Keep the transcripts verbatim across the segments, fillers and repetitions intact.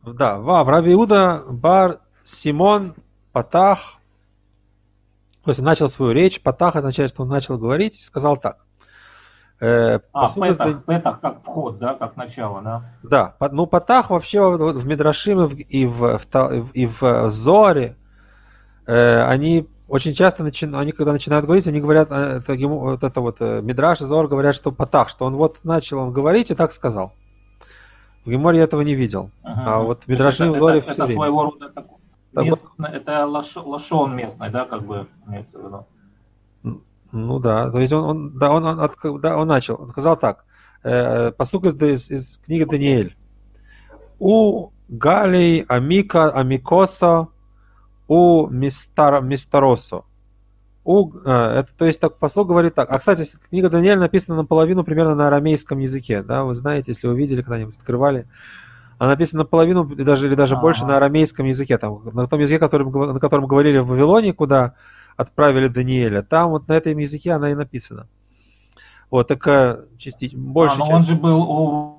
Да, Вав, Раби Иуда бар Симон Патах, то есть он начал свою речь, Патах означает, что он начал говорить, и сказал так. Э, А, посуд из... петах, петах как вход, да, как начало, да? Да, ну Патах вообще вот в Мидрашим и в, и в, в Та- и в Зоре, э, они очень часто, начи... они когда начинают говорить, они говорят, э, это, гему- вот это вот э, Мидраш и Зор говорят, что Патах, что он вот начал он говорить и так сказал. В Геморе я этого не видел, Мгм, а мгм. вот в То есть это, Мидрашим и в это, Зоре все это время. своего рода такой Так вот, местный, это лаш- лашон местный, да, как бы имеется в виду. ну да, то есть он, он, да, он, он, от- да, он начал, он сказал так, э, посук из, из, из книги Даниэль. У Галей Амика Амикоса у Мистар, Мистаросо. У, э, это, то есть так посол говорит так. А, кстати, книга Даниэль написана наполовину примерно на арамейском языке. Да, вы знаете, если вы видели когда-нибудь, открывали. Она написана наполовину, даже, или даже больше на Ага. арамейском языке. Там, на том языке, которым, на котором говорили в Вавилоне, куда отправили Даниэля. Там вот на этом языке она и написана. Вот такая частично, А, большая ну он часть. же был у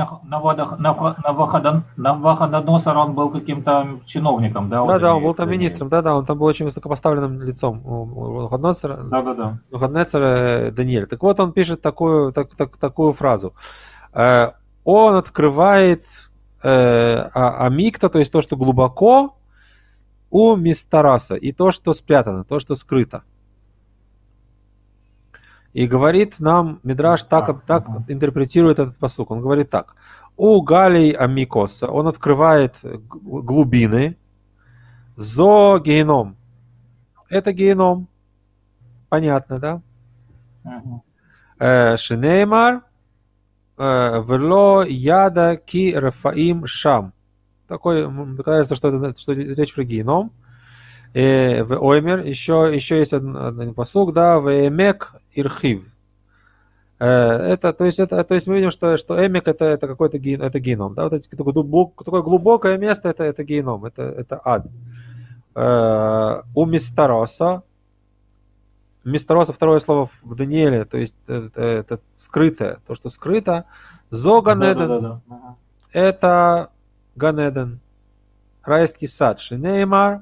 Навуходоносора, он был каким-то чиновником, да, у Да, да, он был Даниэля. там министром, да, да, он там был очень высокопоставленным лицом у у Навуходоносора, Да-да-да. Навуходоносора Даниэля. Так вот, он пишет такую, так, так, такую фразу. Э, Он открывает э, а- амикта, то есть то, что глубоко, у мистараса, и то, что спрятано, то, что скрыто. И говорит нам, Мидраш так, Так, так ага. интерпретирует этот посук. Он говорит так. У Галей Амикоса он открывает г- глубины, зо геном. Это геном. Понятно, да? Мгм. Э, Шинеймар, э, верло яда ки рафаим шам. Такой, м, кажется, что, это, что речь про геном. Э, в оймер, еще, еще есть один, один посук, да, в эмек ирхив. Э, Это, то есть, это, то есть мы видим, что, что эмик это, это какой-то ген, это геном, да, вот это, такое, глубок, такое глубокое место, это, это геном, это, это ад. Э, У мистароса, мистароса второе слово в Данииле, то есть это, это скрытое, то, что скрыто. Зоганеден, Да-да-да-да. Ага. это Ганеден, райский сад. Шинеймар,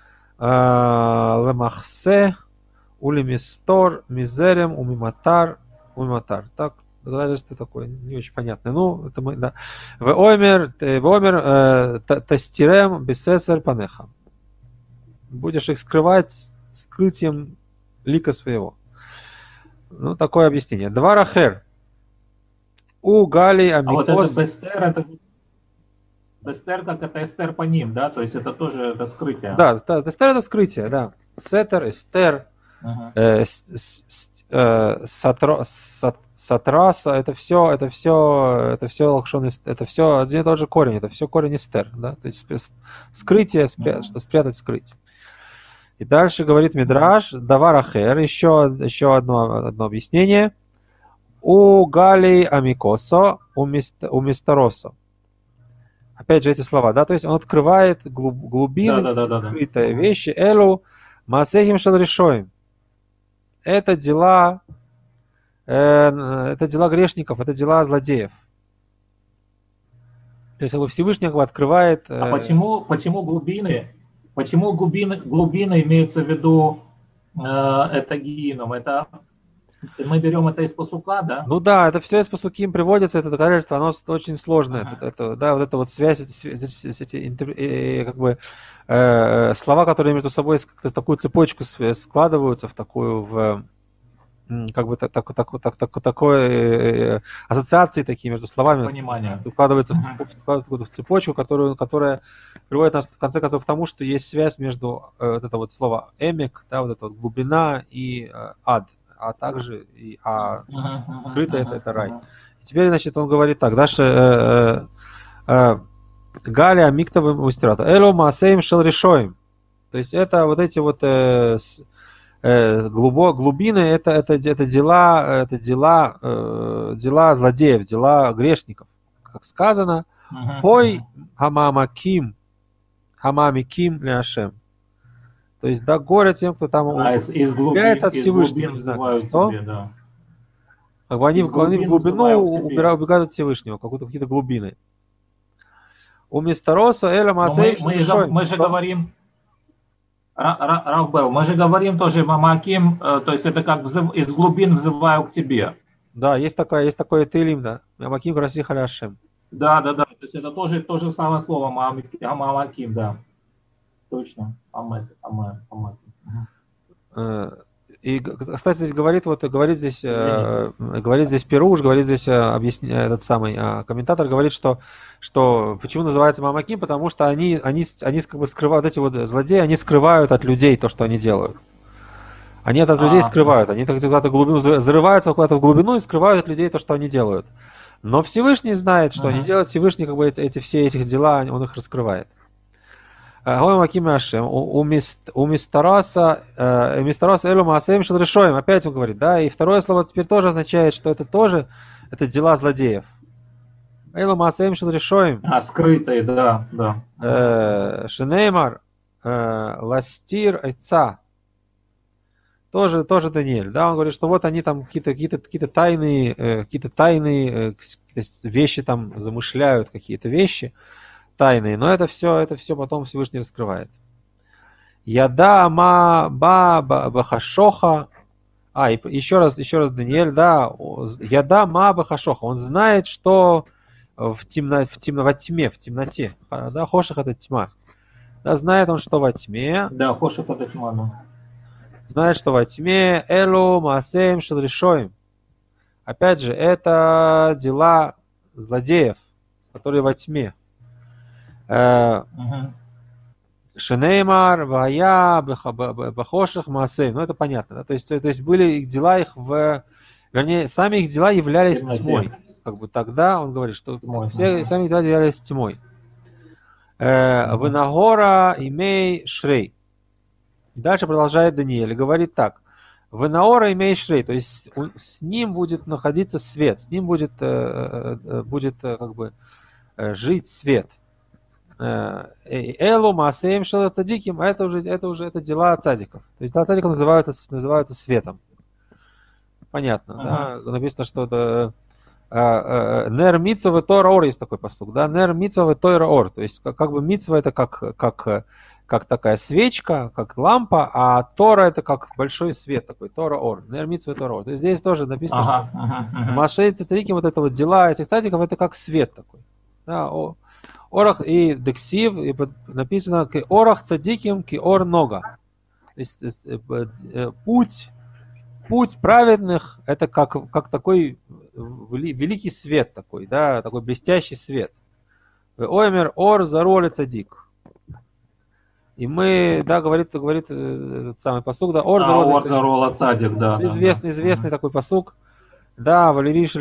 лемахсе, улимистор, мизерем, умиматар, умиматар. Так, даже что такое, не очень понятно. Ну, это мы, да. В омер, в омер, э, та- тастирем, бесесер панеха. Будешь их скрывать скрытием лика своего. Ну, такое объяснение. Два рахер. У Гали А вот это Амикос. Бестер, это Бестер, как это Эстер по ним, да, то есть это тоже это скрытие. Да, да, Эстер это скрытие, да. Сетер, Эстер, Ага. э, с- с- с- э, сатро- сат- Сатраса, это все, это все, это все лакшон, эс- это все один и тот же корень, это все корень Эстер, да, то есть спря- скрытие, спря- Мгм. что спрятать, скрыть. И дальше говорит Мгм. Мидраш, Даварахер, еще, еще одно, одно объяснение. У Гали Амикосо, у, мист, у Мистаросо. Опять же эти слова, да, то есть он открывает глуб, глубины, Да-да-да-да-да. скрытые Мгм. вещи. Элу Маасехим Шалрешоим. Это дела, э, это дела грешников, это дела злодеев. То есть как бы Всевышний как бы открывает. А Э, почему, почему глубины, почему глубины, глубины имеется в виду э, это геном? Это мы берем это из пасука, да? ну да, это все из Пасуким приводится, это доказательство, оно с- очень сложное. Это, Ага. это, да, вот эта вот связь, эти, свя- эти, эти интер- э, как бы, э, слова, которые между собой с- как-то в такую цепочку свя- складываются, в такую, в, м, как бы так, так, так, так, так, такой э, ассоциации такие между словами Понимание. укладываются в Мгм. цепочку, складываются в цепочку, которую, которая приводит нас в конце концов к тому, что есть связь между э, вот это вот слово эмик, да, вот эта вот глубина и э, ад, а также и а Мгм, мгм, скрыто это, мгм, это рай. мгм. И теперь, значит, он говорит так, дальше э, э, э, Галя Миктовым Устирата. Эло Маасеем Шелрешоим. То есть это вот эти вот э, с- э, глубо, глубины, это, это, это дела, это дела, э, дела злодеев, дела грешников. Как сказано, Мгм, Хой мгм. Хамамаким, Хамамиким Ляшем. То есть, да, горе тем, кто там А из, из удаляется глубин, от из Всевышнего, глубин не знаю, как взывают что. тебе, да. Как бы они, Из в, они в глубин глубину взывают к тебе. убирают, убегают от Всевышнего, какую-то, какие-то глубины. У мистероса эля Но мы, маасеем мы, же, шелешоим. мы же говорим, Ра- Ра- Равбел, мы же говорим тоже Мамаким, э, то есть это как взыв- из глубин взываю к тебе. Да, есть такое, есть такое Тейлим, да. Мамаким краси халяшем. Да, да, да. То есть это тоже то же самое слово Мамаким, Мамаким, да. Точно. Амэ, амэ, Мамаким. Мгм. Э, И, г- кстати, здесь говорит, вот говорит здесь, э, Извините. говорит здесь Перуш, говорит здесь э, объясня- этот самый э, комментатор говорит, что, что почему называется Мамаким, потому что они, они, с- они как бы скрывают, эти вот злодеи, они скрывают от людей то, что они делают. Они это от людей А, скрывают, они так куда-то в глубину, за- зарываются куда-то в глубину и скрывают от людей то, что они делают. Но Всевышний знает, что они мгм. делают, Всевышний как бы эти, эти все этих дела, он их раскрывает. Гой Маким Ашем, у мис- у мистараса, э, мистараса элю маасеем шел решоем, опять он говорит, да, и второе слово теперь тоже означает, что это тоже, это дела злодеев. Элю маасеем шел решоем, А, скрытые, да, да. э, Шенеймар, э, ластир айца, тоже, тоже Даниэль, да, он говорит, что вот они там какие-то, какие-то, какие-то тайные, э, какие-то тайные э, какие-то вещи там замышляют, какие-то вещи тайные, но это все, это все потом Всевышний раскрывает. Яда ма ба ба бахашоха. А, и еще раз, еще раз Даниэль, да. о, з- Яда ма бахашоха. Он знает, что в, темно, в, темно, во тьме, в темноте. А, да, хоших это тьма. Да, знает он, что во тьме. Да, Хоша Патахиману. Знает, что во тьме. Элу маасеем шелрешоим. Опять же, это дела злодеев, которые во тьме. Э, Мгм. Шенеймар, Вая, Бахошах, Маасей. Ну, это понятно. Да? То есть, то есть были их дела их в... Вернее, сами их дела являлись Темноте. тьмой. Как бы тогда он говорит, что Тьмой, все ага. сами их дела являлись тьмой. Э, Мгм. Венагора имей шрей. Дальше продолжает Даниэль. Говорит так. Венаора имей шрей. То есть у- с ним будет находиться свет. С ним будет, э, э, э, будет э, как бы э, жить свет. Элу, Маасеем, Шел Цадиким, а это уже, это уже это дела цадиков. То есть дела цадиков называются, называются светом. Понятно, Ага. да? Написано, что это Нер Митцва Тора Ор, есть такой посук, да? Нер Митцва Тора Ор. То есть как, как бы митцва это как, как, как такая свечка, как лампа, а Тора это как большой свет такой, Тора Ор. Нер Митцва Тора Ор. То есть здесь тоже написано, Ага, что ага, ага. Машей Цадиким, вот это вот дела этих цадиков, это как свет такой. Да, о, Орах и дексив, и написано ки орах цадиким, ки ор нога. То есть э, э, путь, путь праведных это как, как такой вели- великий свет такой, да, такой блестящий свет. Оймер ор зароли цадик. И мы, да, говорит, говорит э, этот самый пасук, да, ор А, зароли Орзарола Цадик, да, да, да. известный, известный Мгм. такой пасук. Да,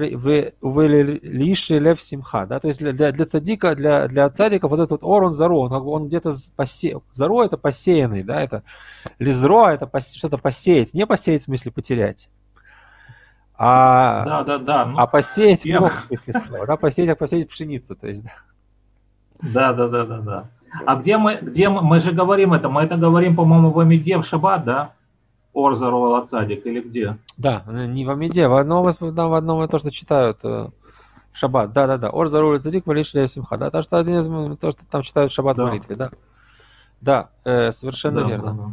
лиши лев симха, да, то есть для, для, для цадика, для, для цадика вот этот ор, он заро, он, как бы он где-то посе... заро это посеянный, да, это лизро это посе... что-то посеять, не посеять в смысле потерять, а, Да, да, да. Ну, а посеять в я- прямом смысле слова, да, посеять, как посеять пшеницу, то есть, да. Да, да, да, да, да. А где мы, где мы, мы же говорим это, мы это говорим, по-моему, в Амиде в Шаббат, да? Орзарола Цадик или где? Да, не в Амиде, в одном, в одном то, что читают э, в шаббат, да-да-да, ор зарули цадик, валишь лев симха, да, то, что один из, то, что там читают в шаббат в Да. молитве, да. Да, э, совершенно Да, верно. да,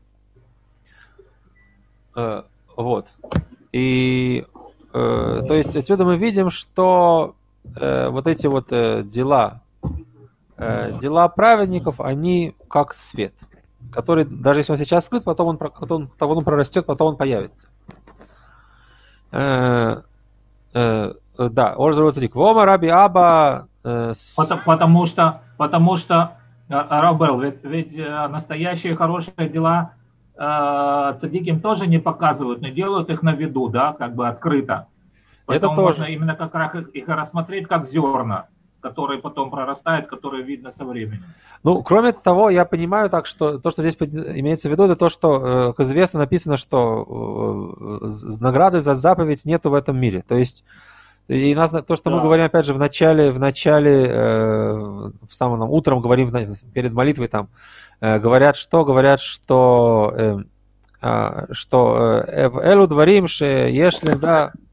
да. Э, вот. И э, то есть отсюда мы видим, что э, вот эти вот э, дела, э, дела праведников, они как свет, который, даже если он сейчас скрыт, потом он, про- потом, потом он прорастет, потом он появится. Э, э, э, да, Орзару Цадик. Вома Раби Аба. э, с- Потому, потому что, потому что, а, Рабел, ведь, ведь э, настоящие хорошие дела э, цадиким тоже не показывают, но делают их на виду, да, как бы открыто. Поэтому тоже. можно именно как раз их, их рассмотреть как зерна, которые потом прорастают, которые видно со временем. Ну, кроме того, я понимаю так, что то, что здесь под- имеется в виду, это то, что, э, как известно, написано, что э, з- награды за заповедь нету в этом мире. То есть, и нас, то, что мы Да. говорим, опять же, в начале, в начале, э, в самом нам, утром говорим, в на- перед молитвой там, э, говорят, что, говорят, что, э, а, что э, в элу дворим, ше ешли, да,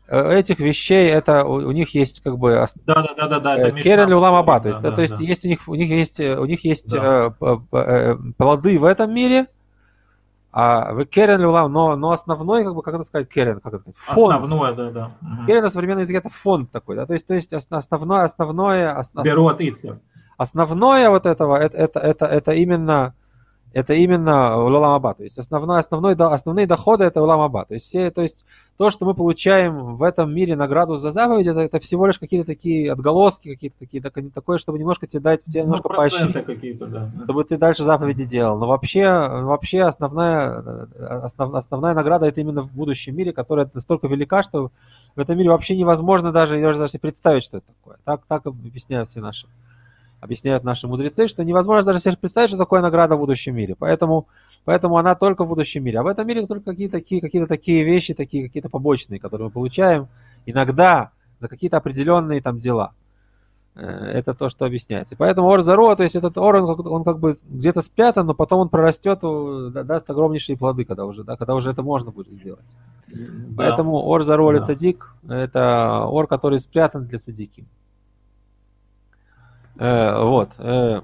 этих вещей, это у, у них есть как бы Да, да, да, да, да, это керен Мишна улам аба, говорит, то есть, да, да, да, то есть да. есть у них у них есть у них есть Да. э, п- п- э, плоды в этом мире, а в керен улам, но но основной как бы как это сказать керен, как это сказать, фонд. Основное, да, да. Мгм. Керен на современном языке это фонд такой, да, то есть то есть ос- основное основное ос- ос- Беру от Ицхак. основное вот этого это это это, это именно это именно улам аба, то есть основной, основной, до- основные доходы это улам аба, то есть все, то есть то, что мы получаем в этом мире награду за заповедь, это, это всего лишь какие-то такие отголоски, какие-то такие, так- такое, чтобы немножко тебе дать, тебе Ну, немножко поощрить, проценты какие-то, да. чтобы ты дальше заповеди делал. Но вообще, вообще основная, э, основ- основная награда это именно в будущем мире, которая настолько велика, что в этом мире вообще невозможно даже, даже даже представить, что это такое. Так, так объясняют все наши объясняют наши мудрецы, что невозможно даже себе представить, что такое награда в будущем мире. Поэтому, поэтому она только в будущем мире. А в этом мире только какие-то такие, какие-то такие вещи, такие какие-то побочные, которые мы получаем иногда за какие-то определенные там дела. Э, Это то, что объясняется. Поэтому ор заро, то есть этот ор, он, как- он как бы где-то спрятан, но потом он прорастет, э, да- даст огромнейшие плоды, когда уже, да, когда уже это можно будет сделать. Да, Поэтому ор заро или да. цадик, это ор, который спрятан для цадики. Э, Вот. э,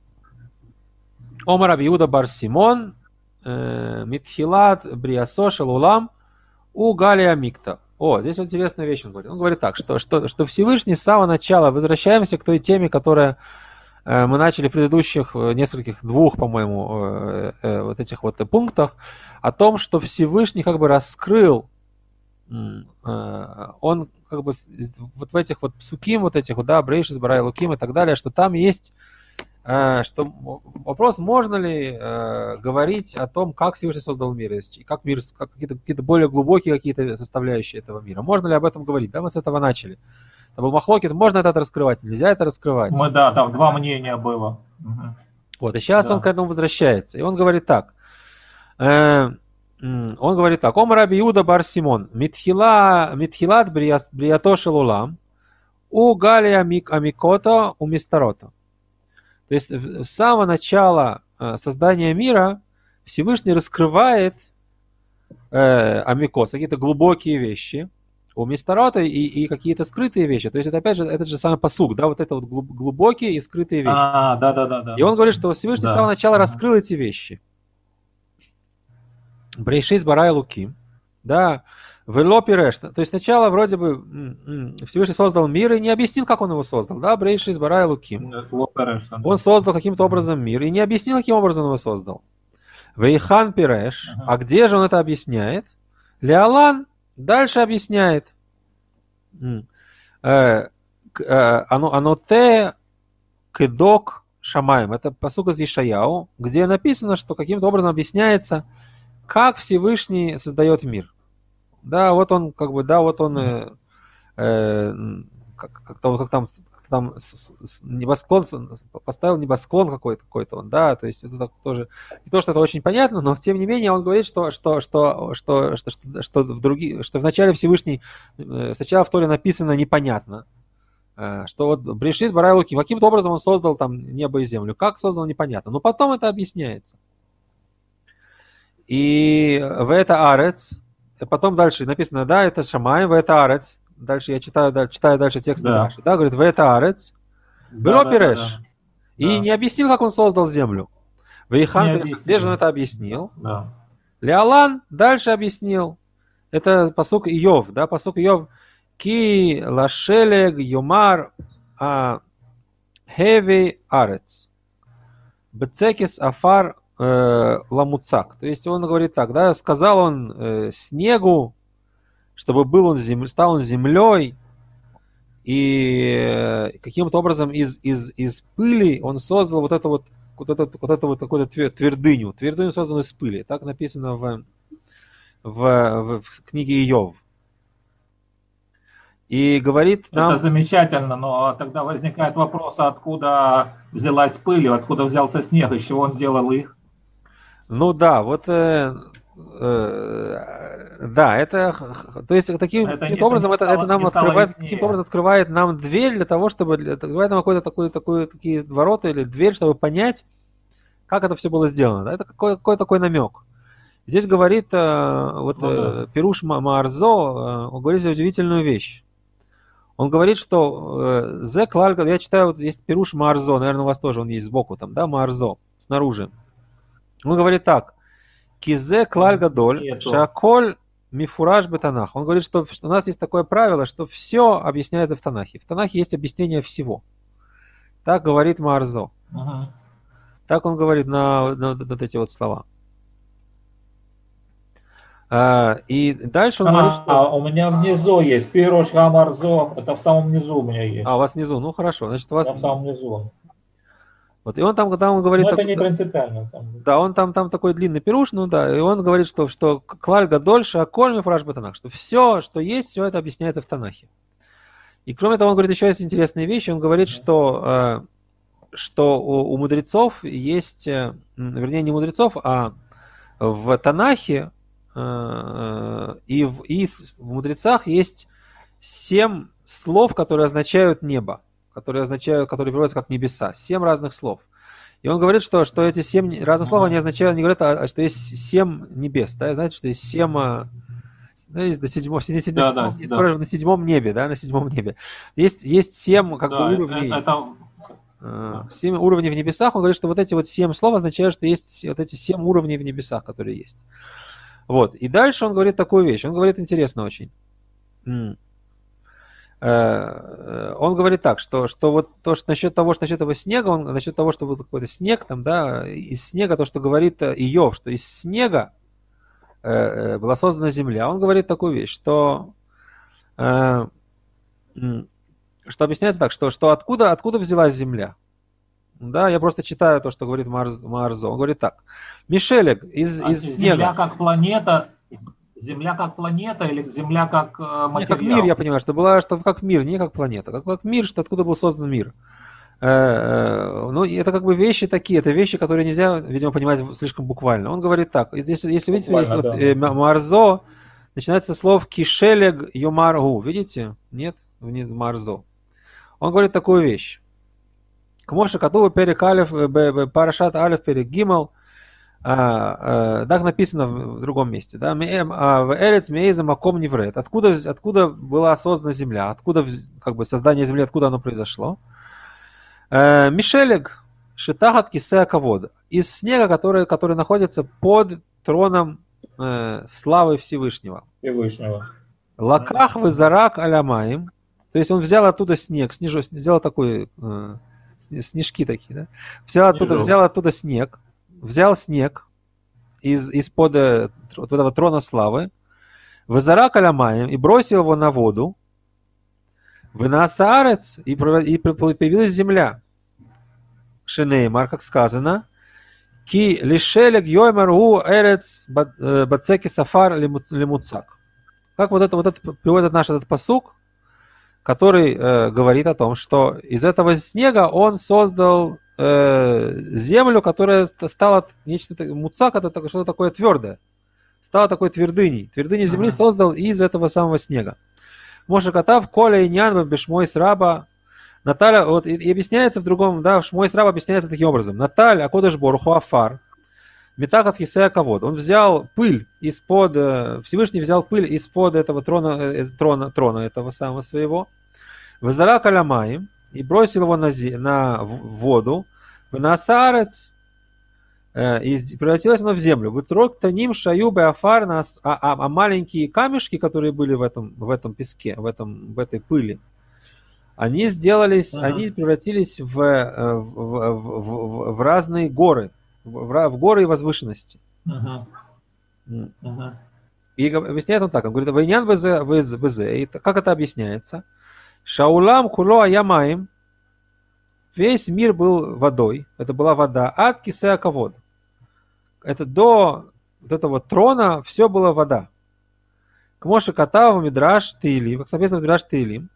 Омар Абиуда бар Симон, э, Митхилат Бриасо Шалулам у Галия Микта. О, здесь вот интересная вещь он говорит. Он говорит так, что, что, что Всевышний с самого начала, возвращаемся к той теме, которая э, мы начали в предыдущих э, нескольких, двух, по-моему, э, э, вот этих вот пунктах, о том, что Всевышний как бы раскрыл, м, э, он как бы с- вот в этих вот псуким, вот этих вот, да, Брейшис, Барай, Луким и так далее, что там есть э, что м- вопрос, можно ли э, говорить о том, как Всевышний создал мир, и как мир, с- как какие-то, какие-то более глубокие какие-то составляющие этого мира. Можно ли об этом говорить? Да, мы с этого начали. Это был махлокит, можно это раскрывать, нельзя это раскрывать. Мы, да, там два мнения было. Мгм. Вот, и сейчас он Да. к этому возвращается. И он говорит так. э, м, он говорит так. Ом Раби Иуда бар Симон. Митхила, митхилат брия- бриято шелулам. У Галия мик амикото у мистарота. То есть в- с самого начала э, создания мира Всевышний раскрывает э, амикос, какие-то глубокие вещи у Мистарота и, и какие-то скрытые вещи. То есть это опять же этот же самый посук, да, вот это вот глуб- глубокие и скрытые вещи. А, да, да, да, да. И он говорит, что Всевышний Да. с самого начала Ага. раскрыл эти вещи. Брейшис Барай Луки, да, Вело Пиреш. То есть сначала вроде бы м, м, Всевышний создал мир и не объяснил, как он его создал, да, Брейшис Барай Луки. Лопереш, да. Он создал каким-то образом мир и не объяснил, каким образом он его создал. Вейхан Пиреш. Ага. А где же он это объясняет? Леолан дальше объясняет. М. Э, к- э, Оно оно те кедок шамаем. Это пасук из Ишаяу, где написано, что каким-то образом объясняется, как Всевышний создает мир. Да, вот он, как бы, да, вот он, э, э, м, как, как-то, вот как там, как там с- с- небосклон, с- поставил небосклон какой-то, какой-то он, да, то есть это так тоже, не то, что это очень понятно, но тем не менее он говорит, что, что, что, что, что, что, что в другие, что в начале Всевышний, э, сначала в Торе написано непонятно, э, что вот Брешит Барай Луки, каким-то образом он создал там небо и землю, как создал, непонятно, но потом это объясняется. И в это арец, и потом дальше написано, да, это шамай, в это арец, дальше я читаю, да, читаю дальше текст Да. Мидраши, да, говорит, в это арец, было Да, да, Пиреш, да, да. и Да. не объяснил, как он создал землю. Не Вейхан Пиреш, объяснил. где же он это объяснил? Да. Леолан дальше объяснил. Это пасук Иов, да, пасук Иов. Ки лашелег юмар а хеви арец. Бецекис афар э, ламуцак. То есть он говорит так, да, сказал он э, снегу, чтобы был он зем... стал он землей, и э, каким-то образом из, из, из пыли он создал вот это вот вот это вот, это вот какую-то твер- твердыню. Твердыню созданную из пыли. Так написано в, в, в, в книге Иов. И говорит нам... Это замечательно, но тогда возникает вопрос, откуда взялась пыль, откуда взялся снег, из чего он сделал их. Ну да, вот... Э, э, да, это... То есть таким Это каким-то не- образом не это, стало- это нам не стало открывает, яснее. каким-то образом открывает нам дверь для того, чтобы... для- Открывает нам какой-то такой, такой, такие ворота или дверь, чтобы понять, как это все было сделано. Да? Это какой, какой такой намек. Здесь говорит, вот Ну да. Пируш Маарзо, он говорит удивительную вещь. Он говорит, что зе клаль, я читаю, вот есть Пируш Маарзо, наверное, у вас тоже он есть сбоку, там, да, Маарзо, снаружи. Он говорит так. Кизе клаль гадоль, Нету. шаколь мифураж бетанах. Он говорит, что у нас есть такое правило, что все объясняется в Танахе. В Танахе есть объяснение всего. Так говорит Маарзо. Угу. Так он говорит на, на, на вот эти вот слова. А, и дальше он а, говорит, что... А, у меня внизу есть. Пируш Рамарзо. Это в самом низу у меня есть. А, у вас внизу, ну хорошо. Значит, у вас... Да, в самом низу. Вот, и он там, когда он говорит... Но это так... не принципиально. На самом деле. Да, он там, там такой длинный пируш, ну да, и он говорит, что, что клальга дольше, а кольми фраж батанах, что все, что есть, все это объясняется в Танахе. И кроме того, он говорит еще есть интересные вещи. Он говорит, что, э, что у, у мудрецов есть, э, вернее, не мудрецов, а в Танахе э, и, в, и в мудрецах есть семь слов, которые означают небо, которые означают, которые переводятся как небеса. Семь разных слов. И он говорит, что, что эти семь разных слов, они означают, они говорят, а, что есть семь небес. Да? Знаете, что есть семь... Да, есть до седьмого, на, седьмом, Да, да, да. на седьмом небе, да, на седьмом небе. Есть, есть семь как да, бы уровней, это... семь уровней в небесах. Он говорит, что вот эти вот семь слов означают, что есть вот эти семь уровней в небесах, которые есть. Вот. И дальше он говорит такую вещь. Он говорит интересно очень. Он говорит так, что, что вот то, что насчет того, что насчет этого снега, он насчет того, что вот какой-то снег там, да, из снега, то, что говорит Иов, что из снега была создана земля. Он говорит такую вещь, что, э, что объясняется так, что, что откуда, откуда взялась земля. Да, я просто читаю то, что говорит Маарзо. Он говорит так. Мишелег из, а из земля снега. Земля как планета, Земля как планета или Земля как э, материал? Не, как мир, я понимаю, что была, что как мир, не как планета. Как, как мир, что откуда был создан мир. Ну, это как бы вещи такие, это вещи, которые нельзя, видимо, понимать слишком буквально. Он говорит так, если, если видите, есть вот, э, Маарзо, начинается со слов кишелег йомаргу, видите? Нет, не Маарзо. Он говорит такую вещь. Кмоша катува перек алиф, парашат алиф перек гимал, так написано в другом месте, да, в эрец меиза маком неврет. Откуда, откуда была создана земля, откуда, как бы, создание земли, откуда оно произошло? Мишелег шитахат кисеа кавод. Из снега, который, который находится под троном э, славы Всевышнего. Всевышнего. Лаках вызарак алямаим. То есть он взял оттуда снег, снежу, сделал такой, э, снежки такие, да? Взял оттуда, взял оттуда снег, взял снег из, из-под э, вот этого трона славы, вызарак алямаим и бросил его на воду. Вынасаарец, и появилась земля. Шенеймар, как сказано, ки лишелег йоймар у эрец бацеки сафар лемуцак. Как вот это, вот это приводит наш этот пасук, который э, говорит о том, что из этого снега он создал э, землю, которая стала нечто, муцак, это что-то такое твердое, стала такой твердыней. Твердыню земли создал из этого самого снега. Моше Катав, Коля и Нян, Бешмой Сраба. Наталья, вот и, и объясняется в другом, да, Шмой Сраба объясняется таким образом. Наталья, Акодыш Боруху Афар, Метахат Хисея Кавод. Он взял пыль из-под, Всевышний взял пыль из-под этого трона, трона, трона этого самого своего, Вазара Калямаим, и бросил его на, зи, на воду, в Насарец, и превратилось оно в землю. Выцрок таним шаю беафар, а, а, а маленькие камешки, которые были в этом, в этом песке, в, этом, в этой пыли, они сделались, uh-huh. они превратились в, в, в, в, в разные горы, в, в горы и возвышенности. Uh-huh. Uh-huh. И объясняет он так, он говорит, вайнян вз, как это объясняется? Шаулам куло аямаим, весь мир был водой, это была вода, ад кисеа кавод. Это до вот этого трона все было вода. Кмоши катав мидраш теилим, как написано в мидраш теилим.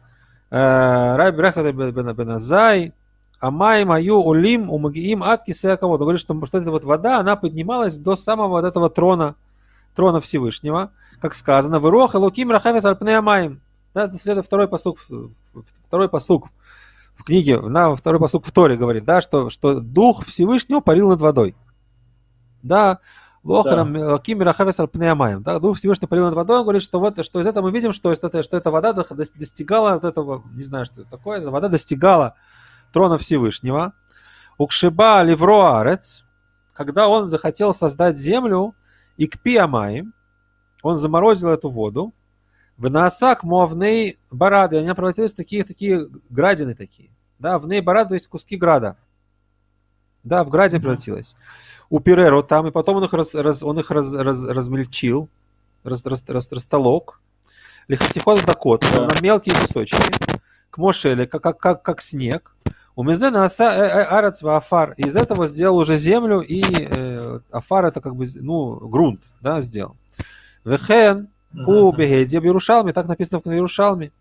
Рай брахат бен Азай, амаим аю улим умагиим ад кисеа кавод. Он говорит, что, что эта вот вода, она поднималась до самого вот этого трона, трона Всевышнего, как сказано, вырох луким рахавес альпней амаим. Да, это второй пасук, второй пасук в книге, на второй пасук в Торе говорит, да, что, что Дух Всевышнего парил над водой. Да, Лохарам Да. Кимира Хавесар Пнеямаем. Да, Дух Всевышний полил над водой, он говорит, что, вот, что из этого мы видим, что, это, что эта вода достигала вот этого, не знаю, что это такое, эта вода достигала трона Всевышнего. Укшиба Ливроарец, когда он захотел создать землю, и к Пиамаем, он заморозил эту воду, в Наасак Муавней Барады, они превратились в такие, такие градины такие. Да, в Ней Барады, то есть куски града. Да, в граде превратилась. У Пиреру там, и потом он их, раз, раз, он их раз, раз, размельчил, раз, раз, раз, растолок. Лихотихот Дакот, Да. на мелкие кусочки. К Мошеле, как, как, как, как снег. У Мизена Арец Афар. Из этого сделал уже землю, и э, Афар это как бы, ну, грунт, да, сделал. Вехен у Бегеди в Иерушалме, так написано в Иерушалме.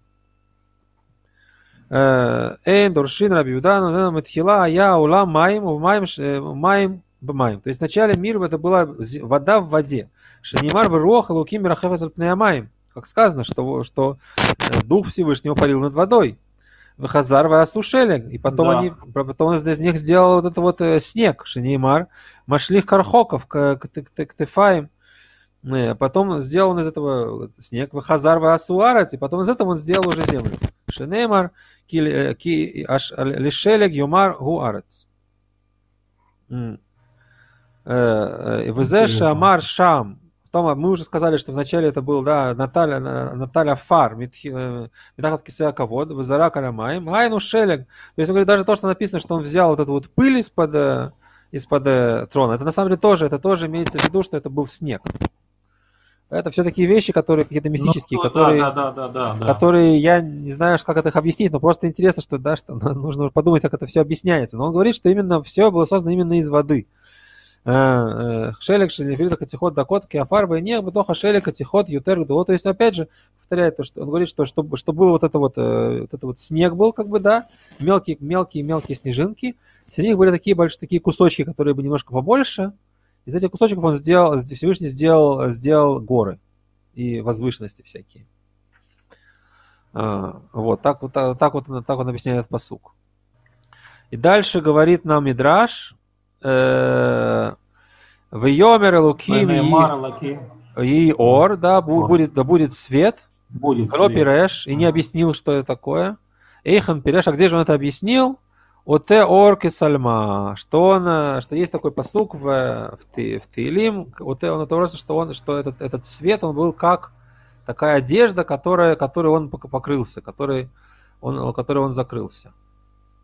Эйн Доршин Раби Юдану Матхила Я Улам Маим Маим Бмаим. То есть вначале мир это была вода в воде. Шанимар Веруаха Луким Мирахефас Альпнеямаим. Как сказано, что, что Дух Всевышнего парил над водой. Вахазар Ваасушелег. И потом, да. они, потом он из них сделал вот это вот снег. Шанимар Машлих Кархоков к Тефаим. Потом сделал он из этого снег. Вахазар Ваасуарец. И потом из этого он сделал уже землю. Шенемар Лишелег Юмар Гуарец. Везеша Амар Шам. Потом мы уже сказали, что вначале это был, да, Наталья, Наталья Фар, Метахат Кисеаковод, Везара Карамаем, Айну Шелег. То есть он говорит, даже то, что написано, что он взял вот эту вот пыль из-под, из-под трона, это на самом деле тоже, это тоже имеется в виду, что это был снег. Это все такие вещи, которые какие-то мистические, ну, которые, да, да, да, да, да. которые я не знаю, как это их объяснить, но просто интересно, что, да, что нужно подумать, как это все объясняется. Но он говорит, что именно все было создано именно из воды. Шелек, Шелефирита, Катихот, Дакот, Киафарба, и не, Бетоха, Шелек, Катихот, Ютер, то есть, опять же, повторяет то, что он говорит, что, что, что было вот это вот, вот это вот снег был, как бы, да, мелкие, мелкие, мелкие снежинки, среди них были такие большие, такие кусочки, которые были немножко побольше. Из этих кусочков он сделал, Всевышний сделал, сделал горы и возвышенности всякие. А, вот, так вот, так вот, так он объясняет этот пасук. И дальше говорит нам Мидраш, в Йомер Элуким и Ор, да, будет, да будет свет, будет Пиреш, и не объяснил, что это такое. Эйхан Пиреш, а где же он это объяснил? Оте Орки Сальма, что он, что есть такой пасук в, в, в Теилим, оте он это что он, что этот, этот свет, он был как такая одежда, которая, которой он покрылся, которой он, которой он закрылся.